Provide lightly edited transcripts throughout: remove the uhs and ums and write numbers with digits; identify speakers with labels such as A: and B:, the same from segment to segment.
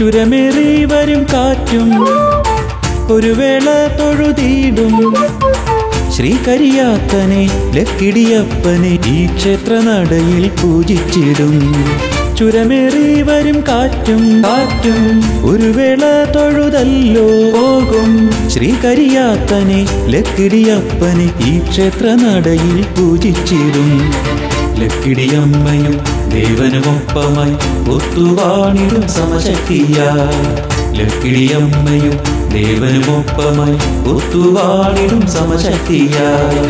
A: ചുരമേറി വരും കാറ്റും ഒരു വേള തൊഴുതിടും ശ്രീകരിയാത്തനെ ലക്കിടിയപ്പനെ ഈ ക്ഷേത്രനടയിൽ പൂജിച്ചിടും. ചുരമേറി വരും കാറ്റും ഒരു വേള തൊഴുതല്ലോ പോകും ശ്രീകരിയാത്തനെ ലക്കിടിയപ്പനെ ഈ ക്ഷേത്രനടയിൽ പൂജിച്ചിടും. ലക്കിടിയമ്മയും ദേവനുമൊപ്പമായി ഒത്തുവാണിടും സമശക്തിയായി. ലക്കിടിയമ്മയും ദേവനുമൊപ്പമായി ഒത്തുവാണിടും സമശക്തിയായി.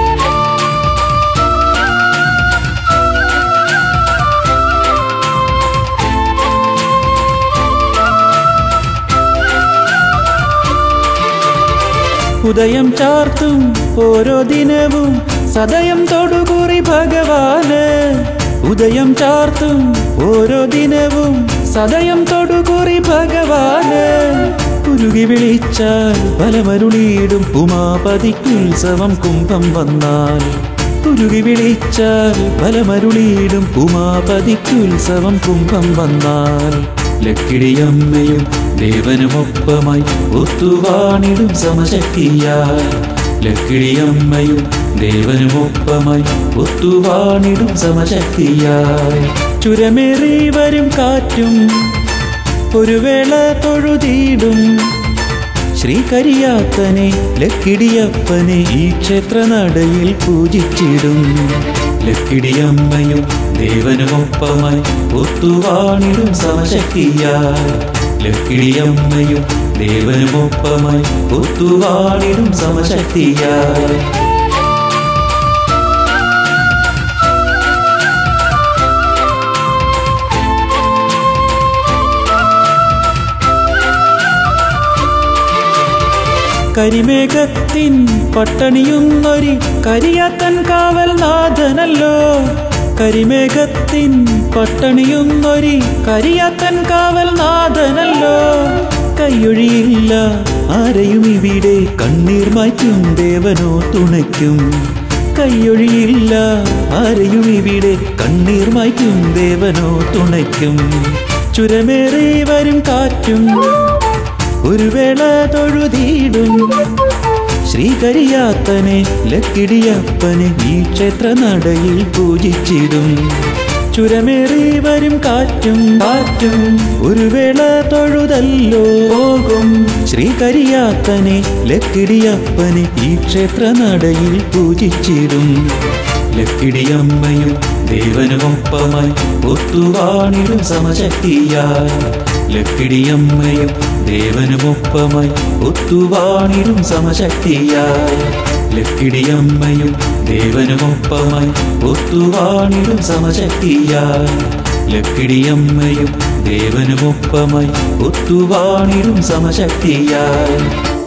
A: ഉദയം ചാർത്തും ഓരോ ദിനവും സദയം തൊടുകുറി ഭഗവാന്. ഉദയം ചാർത്തും ഓരോ ദിനവും സദയം തൊടുകുറി ഭഗവാന്. ഉരുകി വിളിച്ചാൽ ബലമരുളിയിടും ഉമാപതിക്കുത്സവം കുംഭം വന്നാൽ. ഉരുകി വിളിച്ചാൽ ബലമരുളിയിടും ഉമാപതിക്കുത്സവം കുംഭം വന്നാൽ. ലക്കിടിയമ്മയും ദേവനുമൊപ്പമായി ഒത്തുവാണിടും സമശക്തിയായി. ലക്കിടിയമ്മയും ദേവനുമൊപ്പമായി ഒത്തുവാണിടും സമശക്തിയായി. ചുരമേറി വരും കാറ്റും ഒരു വേള തൊഴുതിടും ശ്രീകരിയാത്തനെ ലക്കിടിയപ്പനെ ഈ ക്ഷേത്രനടയിൽ പൂജിച്ചിടും. ലക്കിടിയമ്മയും ദേവനുമൊപ്പമായി ഒത്തുവാണിടും സമശക്തിയായി. ലക്കിടിയമ്മയും ദേവനുമൊപ്പമായി ഒത്തുവാണിടും സമശക്തിയായി. കരിമേഘത്തിൻ പട്ടണിയുന്നൊരി കരിയാത്തൻ കാവൽ നാഥനല്ലോ. കരിമേഘത്തിൻ പട്ടണിയുന്നൊരി കരിയാത്തൻ കാവൽ നാഥനല്ലോ. കൈയൊഴിയില്ല ആരെയും ഇവിടെ കണ്ണീർ മാറ്റും ദേവനോ തുണയ്ക്കും. കൈയൊഴിയില്ല ആരെയും ഇവിടെ കണ്ണീർ മാറ്റും ദേവനോ തുണയ്ക്കും. ചുരമേറി വരും കാറ്റും ഒരു വേള തൊഴുതിടും ശ്രീകരിയാത്തനെ ലക്കിടിയപ്പനെ ഈ ക്ഷേത്രനടയിൽ പൂജിച്ചിടും. ചുരമേറി വരും കാറ്റും ഒരു വേള തൊഴുതല്ലോ പോകും ശ്രീകരിയാത്തനെ ലക്കിടിയപ്പനെ ഈ ക്ഷേത്രനടയിൽ പൂജിച്ചിടും. ലക്കിടിയമ്മയും ദേവനുമൊപ്പമായി ഒത്തുവാണിടും സമശക്തിയായി. ലക്കിടിയമ്മയും ദേവനുമൊപ്പമായി ഒത്തുവാണിടും സമശക്തിയായി. ലക്കിടിയമ്മയും ദേവനുമൊപ്പമായി ഒത്തുവാണിടും സമശക്തിയായി. ലക്കിടിയമ്മയും ദേവനുമൊപ്പമായി ഒത്തുവാണിടും സമശക്തിയായി.